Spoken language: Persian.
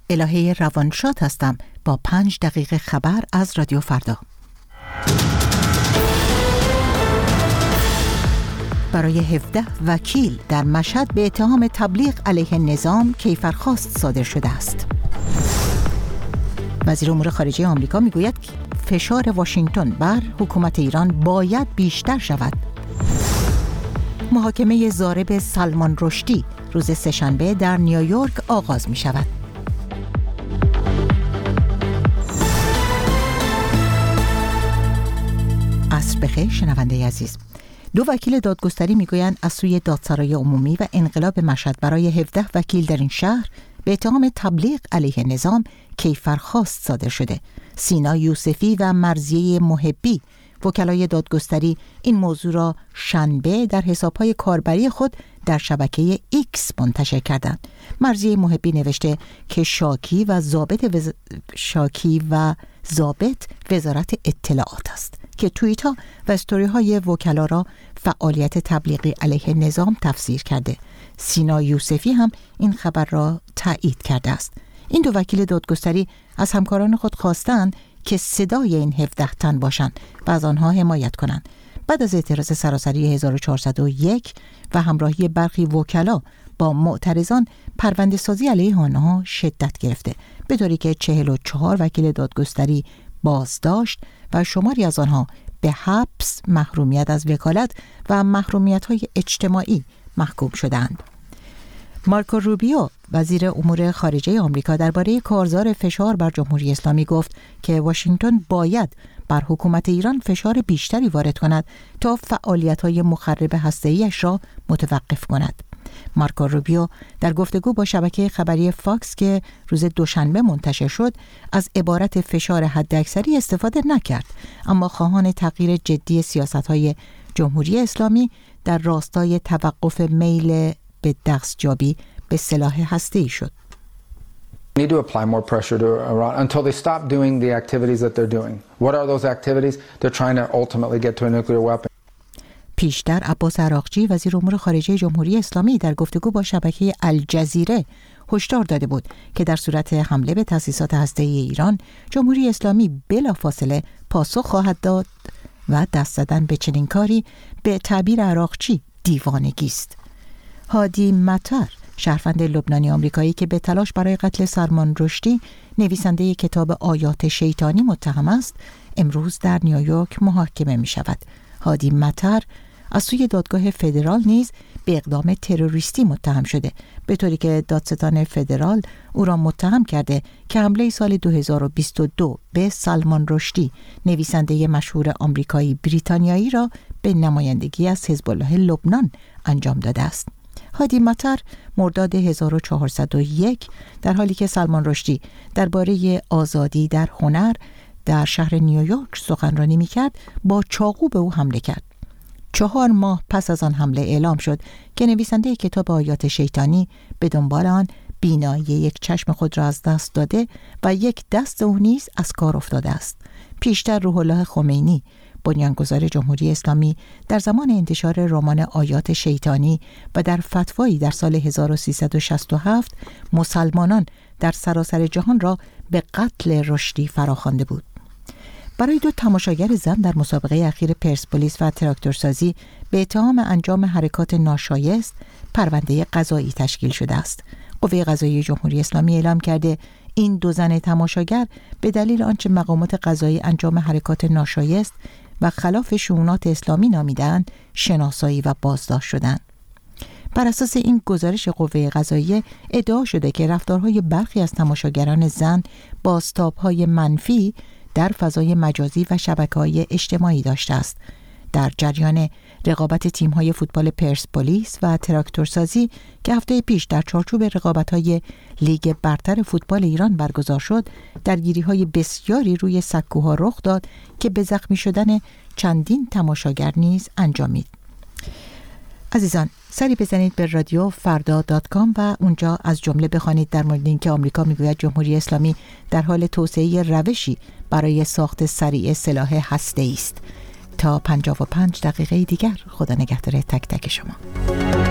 الهه روانشاد هستم با 5 دقیقه خبر از رادیو فردا. برای 17 وکیل در مشهد به اتهام تبلیغ علیه نظام کیفرخواست صادر شده است. وزیر امور خارجه آمریکا میگوید که فشار واشنگتن بر حکومت ایران باید بیشتر شود. محاکمه ضارب سلمان رشدی روز سه‌شنبه در نیویورک آغاز می شود. عصر بخیر شنونده عزیز. 2 وکیل دادگستری میگویند از سوی دادسرای عمومی و انقلاب مشهد برای 17 وکیل در این شهر به اتهام تبلیغ علیه نظام کیفرخواست صادر شده. سینا یوسفی و مرضیه محبی وکلای دادگستری این موضوع را شنبه در حساب‌های کاربری خود در شبکه ایکس منتشر کردند. مرضیه محبی نوشته که شاکی و ضابط وزارت اطلاعات است که توییت‌ها و استوری‌های وکلا را فعالیت تبلیغی علیه نظام تفسیر کرده. سینا یوسفی هم این خبر را تایید کرده است. این 2 وکیل دادگستری از همکاران خود خواستند که صدای این 17 تن باشند و از آنها حمایت کنند. بعد از اعتراض سراسری 1401 و همراهی برخی وکلا با معترضان، پرونده سازی علیه آنها شدت گرفته، به طوری که 44 وکیل دادگستری بازداشت و شماری از آنها به حبس، محرومیت از وکالت و محرومیت‌های اجتماعی محکوم شدند. مارکو روبیو وزیر امور خارجه آمریکا درباره کارزار فشار بر جمهوری اسلامی گفت که واشنگتن باید بر حکومت ایران فشار بیشتری وارد کند تا فعالیت‌های مخرب هسته‌ای‌اش را متوقف کند. مارکو روبیو در گفتگو با شبکه خبری فاکس که روز دوشنبه منتشر شد از عبارت فشار حداکثری استفاده نکرد، اما خواهان تغییر جدی سیاست‌های جمهوری اسلامی در راستای توقف میل به دستیابی به سلاح هسته‌ای شد. need to apply more pressure to Iran until they stop doing the activities that they're doing. What are those activities? They're trying to ultimately get to a nuclear weapon. پیشتر عباس عراقچی وزیر امور خارجه جمهوری اسلامی در گفتگو با شبکه الجزیره هشدار داده بود که در صورت حمله به تأسیسات هسته‌ای ایران، جمهوری اسلامی بلافاصله پاسخ خواهد داد و دست زدن به چنین کاری به تعبیر عراقچی دیوانگی است. هادی مطر، شهروند لبنانی آمریکایی که به تلاش برای قتل سلمان رشدی نویسنده کتاب آیات شیطانی متهم است، امروز در نیویورک محاکمه می شود. هادی مطر از سوی دادگاه فدرال نیز به اقدام تروریستی متهم شده، به طوری که دادستان فدرال او را متهم کرده که حمله سال 2022 به سلمان رشدی نویسنده مشهور آمریکایی بریتانیایی را به نمایندگی از حزب الله لبنان انجام داده است. هادی مطر مرداد 1401 در حالی که سلمان رشدی درباره آزادی در هنر در شهر نیویورک سخنرانی می‌کرد، با چاقو به او حمله کرد. 4 ماه پس از آن حمله اعلام شد که نویسنده کتاب آیات شیطانی به دنبال آن بینایی یک چشم خود را از دست داده و یک دست او نیز از کار افتاده است. پیشتر روح الله خمینی، بنیانگذار جمهوری اسلامی، در زمان انتشار رمان آیات شیطانی و در فتوایی در سال 1367 مسلمانان در سراسر جهان را به قتل رشدی فراخوانده بود. برای 2 تماشاگر زن در مسابقه اخیر پرسپولیس و تراکتورسازی به اتهام انجام حرکات ناشایست پرونده قضایی تشکیل شده است. قوه قضاییه جمهوری اسلامی اعلام کرده این 2 زن تماشاگر به دلیل آنچه مقامات قضایی انجام حرکات ناشایست و خلاف شؤونات اسلامی نامیدند شناسایی و بازداشت شدند. بر اساس این گزارش قوه قضاییه ادعا شده که رفتارهای برخی از تماشاگران زن بازتاب‌های منفی در فضای مجازی و شبکه‌های اجتماعی داشته است. در جریان رقابت تیم‌های فوتبال پرسپولیس و تراکتورسازی که هفته پیش در چارچوب رقابت‌های لیگ برتر فوتبال ایران برگزار شد، درگیری‌های بسیاری روی سکوها رخ داد که به زخمی شدن چندین تماشاگر نیز انجامید. عزیزان، سری بزنید به رادیو فردا.com و اونجا از جمله بخوانید در مورد اینکه آمریکا میگوید جمهوری اسلامی در حال توسعه روشی برای ساخت سریع سلاح هسته‌ای است. تا 55 دقیقه دیگر، خدا نگهدار تک تک شما.